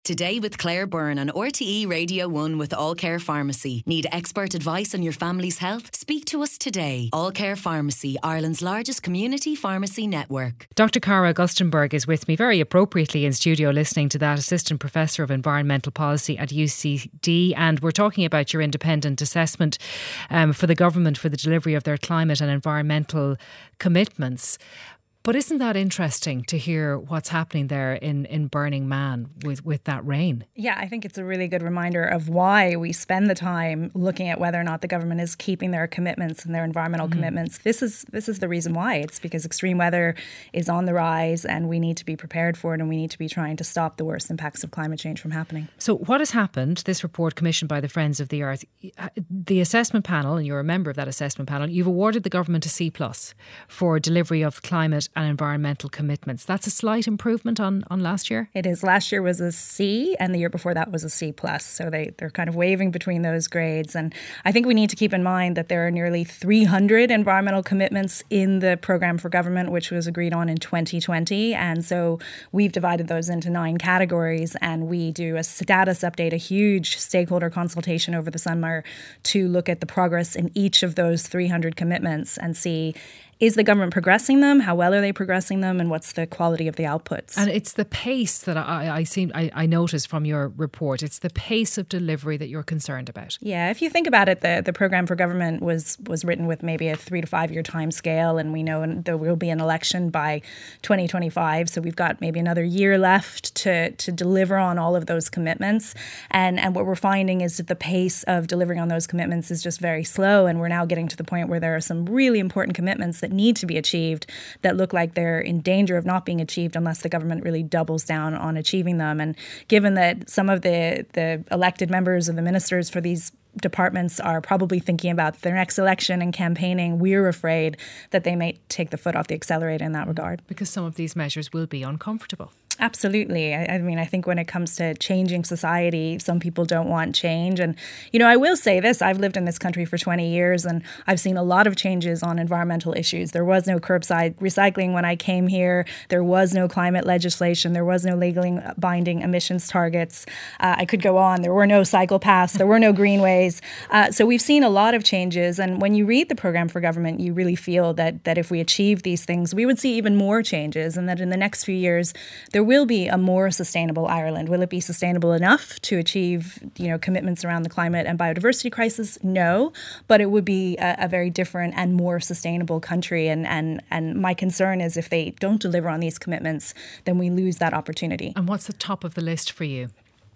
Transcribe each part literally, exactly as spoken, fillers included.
Today with Claire Byrne on R T E Radio one with All Care Pharmacy. Need expert advice on your family's health? Speak to us today. All Care Pharmacy, Ireland's largest community pharmacy network. Doctor Cara Augustenberg is with me very appropriately in studio listening to that, Assistant Professor of Environmental Policy at U C D. And we're talking about your independent assessment um, for the government for the delivery of their climate and environmental commitments. But isn't that interesting to hear what's happening there in, in Burning Man with, with that rain? Yeah, I think it's a really good reminder of why we spend the time looking at whether or not the government is keeping their commitments and their environmental mm-hmm. commitments. This is this is the reason why. It's because extreme weather is on the rise and we need to be prepared for it, and we need to be trying to stop the worst impacts of climate change from happening. So what has happened, this report commissioned by the Friends of the Earth, the assessment panel, and you're a member of that assessment panel, you've awarded the government a C plus for delivery of climate and environmental commitments. That's a slight improvement on, on last year? It is. Last year was a C and the year before that was a C plus. So they, they're kind of waving between those grades. And I think we need to keep in mind that there are nearly three hundred environmental commitments in the Programme for Government, which was agreed on in twenty twenty. And so we've divided those into nine categories, and we do a status update, a huge stakeholder consultation over the summer to look at the progress in each of those three hundred commitments and see, is the government progressing them? How well are they progressing them? And what's the quality of the outputs? And it's the pace that I, I seem I, I noticed from your report. It's the pace of delivery that you're concerned about. Yeah, if you think about it, the, the Programme for Government was was written with maybe a three to five year time scale, and we know there will be an election by twenty twenty-five. So we've got maybe another year left to to deliver on all of those commitments. And and what we're finding is that the pace of delivering on those commitments is just very slow. And we're now getting to the point where there are some really important commitments that need to be achieved that look like they're in danger of not being achieved unless the government really doubles down on achieving them. And given that some of the, the elected members and the ministers for these departments are probably thinking about their next election and campaigning, we're afraid that they may take the foot off the accelerator in that regard. Because some of these measures will be uncomfortable. Absolutely. I, I mean, I think when it comes to changing society, some people don't want change. And, you know, I will say this, I've lived in this country for twenty years and I've seen a lot of changes on environmental issues. There was no curbside recycling when I came here. There was no climate legislation. There was no legally binding emissions targets. Uh, I could go on. There were no cycle paths. There were no greenways. Uh, so we've seen a lot of changes. And when you read the Programme for Government, you really feel that, that if we achieve these things, we would see even more changes, and that in the next few years, there will be a more sustainable Ireland. Will it be sustainable enough to achieve, you know, commitments around the climate and biodiversity crisis? No, but it would be a, a very different and more sustainable country. And, and, and my concern is if they don't deliver on these commitments, then we lose that opportunity. And what's the top of the list for you?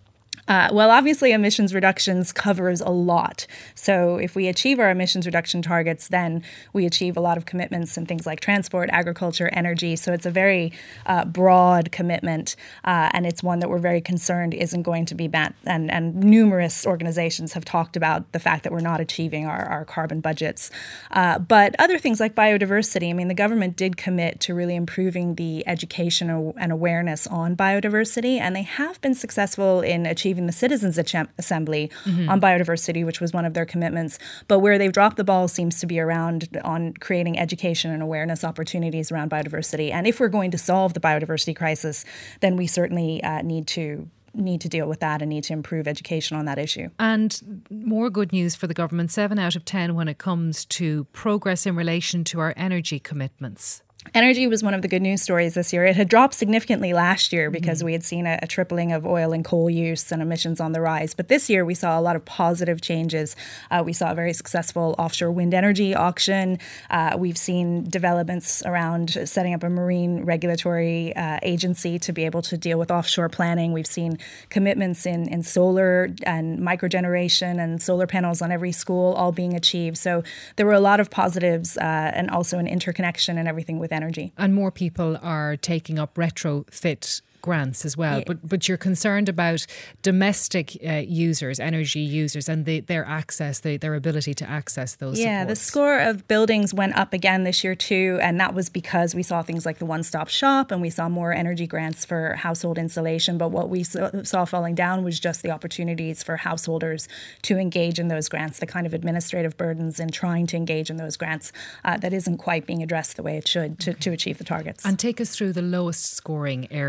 Uh, well, obviously, emissions reductions covers a lot. So if we achieve our emissions reduction targets, then we achieve a lot of commitments in things like transport, agriculture, energy. So it's a very uh, broad commitment, uh, and it's one that we're very concerned isn't going to be met. And, and numerous organizations have talked about the fact that we're not achieving our, our carbon budgets. Uh, but other things like biodiversity, I mean, the government did commit to really improving the education and awareness on biodiversity, and they have been successful in achieving the Citizens Assembly mm-hmm. on biodiversity, which was one of their commitments. But where they've dropped the ball seems to be around on creating education and awareness opportunities around biodiversity. And if we're going to solve the biodiversity crisis, then we certainly uh, need to need to deal with that and need to improve education on that issue. And more good news for the government, seven out of ten when it comes to progress in relation to our energy commitments. Energy was one of the good news stories this year. It had dropped significantly last year because mm-hmm. we had seen a, a tripling of oil and coal use and emissions on the rise. But this year we saw a lot of positive changes. Uh, we saw a very successful offshore wind energy auction. Uh, we've seen developments around setting up a marine regulatory uh, agency to be able to deal with offshore planning. We've seen commitments in, in solar and microgeneration and solar panels on every school all being achieved. So there were a lot of positives uh, and also an interconnection and everything with energy. And more people are taking up retrofit grants as well. Yeah. But but you're concerned about domestic uh, users, energy users, and the, their access, the, their ability to access those Yeah, supports. The score of buildings went up again this year too, and that was because we saw things like the one-stop shop and we saw more energy grants for household insulation. But what we saw falling down was just the opportunities for householders to engage in those grants, the kind of administrative burdens in trying to engage in those grants uh, that isn't quite being addressed the way it should to, okay. to achieve the targets. And take us through the lowest scoring areas for the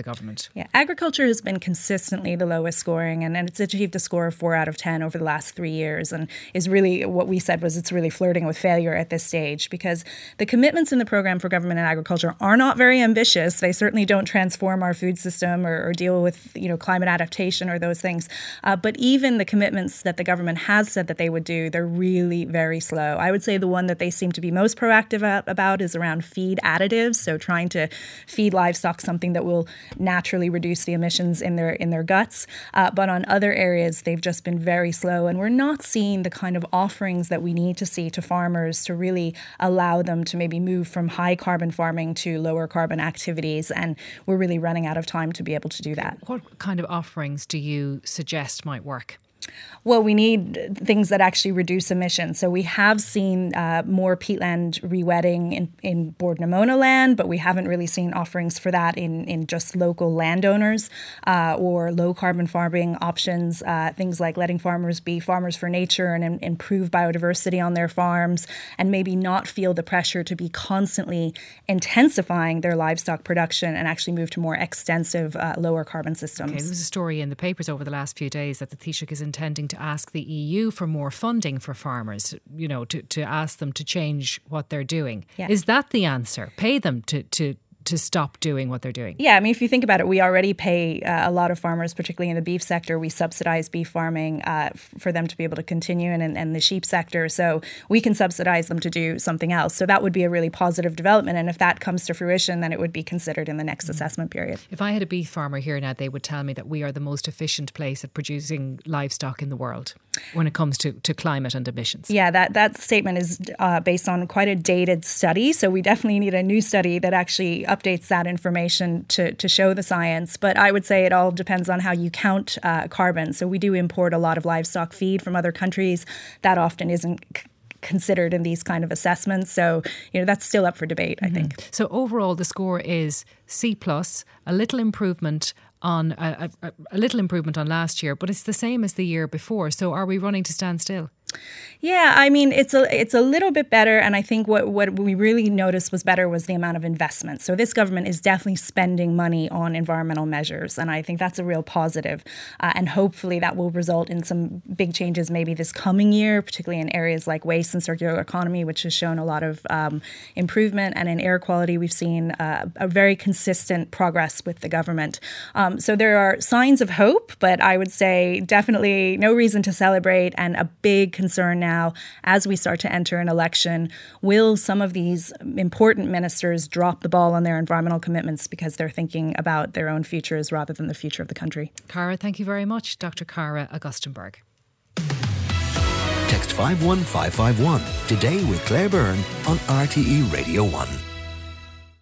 the government? Yeah, agriculture has been consistently the lowest scoring, and, and it's achieved a score of four out of ten over the last three years, and is really what we said was it's really flirting with failure at this stage, because the commitments in the program for government and agriculture are not very ambitious. They certainly don't transform our food system or, or deal with, you know, climate adaptation or those things. Uh, but even the commitments that the government has said that they would do, they're really very slow. I would say the one that they seem to be most proactive about is around feed additives, so trying to feed livestock something that will naturally reduce the emissions in their in their guts. Uh, but on other areas, they've just been very slow, and we're not seeing the kind of offerings that we need to see to farmers to really allow them to maybe move from high carbon farming to lower carbon activities, and we're really running out of time to be able to do that. What kind of offerings do you suggest might work? Well, we need things that actually reduce emissions. So we have seen uh, more peatland rewetting in, in Bord-na-Mona land, but we haven't really seen offerings for that in, in just local landowners uh, or low carbon farming options, uh, things like letting farmers be farmers for nature and in, improve biodiversity on their farms, and maybe not feel the pressure to be constantly intensifying their livestock production and actually move to more extensive uh, lower carbon systems. Okay, there was a story in the papers over the last few days that the Taoiseach is intending to ask the E U for more funding for farmers, you know, to, to ask them to change what they're doing. Yeah. Is that the answer? Pay them to, to to stop doing what they're doing? Yeah, I mean, if you think about it, we already pay uh, a lot of farmers, particularly in the beef sector. We subsidize beef farming uh, f- for them to be able to continue, and, and, and the sheep sector. So we can subsidize them to do something else. So that would be a really positive development. And if that comes to fruition, then it would be considered in the next mm. assessment period. If I had a beef farmer here now, they would tell me that we are the most efficient place at producing livestock in the world when it comes to, to climate and emissions. Yeah, that, that statement is uh, based on quite a dated study. So we definitely need a new study that actually updates that information to, to show the science. But I would say it all depends on how you count uh, carbon. So we do import a lot of livestock feed from other countries. That often isn't c- considered in these kind of assessments. So, you know, that's still up for debate, I mm-hmm. think. So overall, the score is C plus, a little improvement on a, a, a little improvement on last year, but it's the same as the year before. So are we running to stand still? Yeah, I mean, it's a it's a little bit better. And I think what, what we really noticed was better was the amount of investment. So this government is definitely spending money on environmental measures. And I think that's a real positive. Uh, and hopefully that will result in some big changes maybe this coming year, particularly in areas like waste and circular economy, which has shown a lot of um, improvement. And in air quality, we've seen uh, a very consistent progress with the government. Um, so there are signs of hope, but I would say definitely no reason to celebrate, and a big concern now as we start to enter an election. Will some of these important ministers drop the ball on their environmental commitments because they're thinking about their own futures rather than the future of the country? Cara, thank you very much. Doctor Cara Augustenborg. Text five one five five one today with Claire Byrne on R T E Radio one.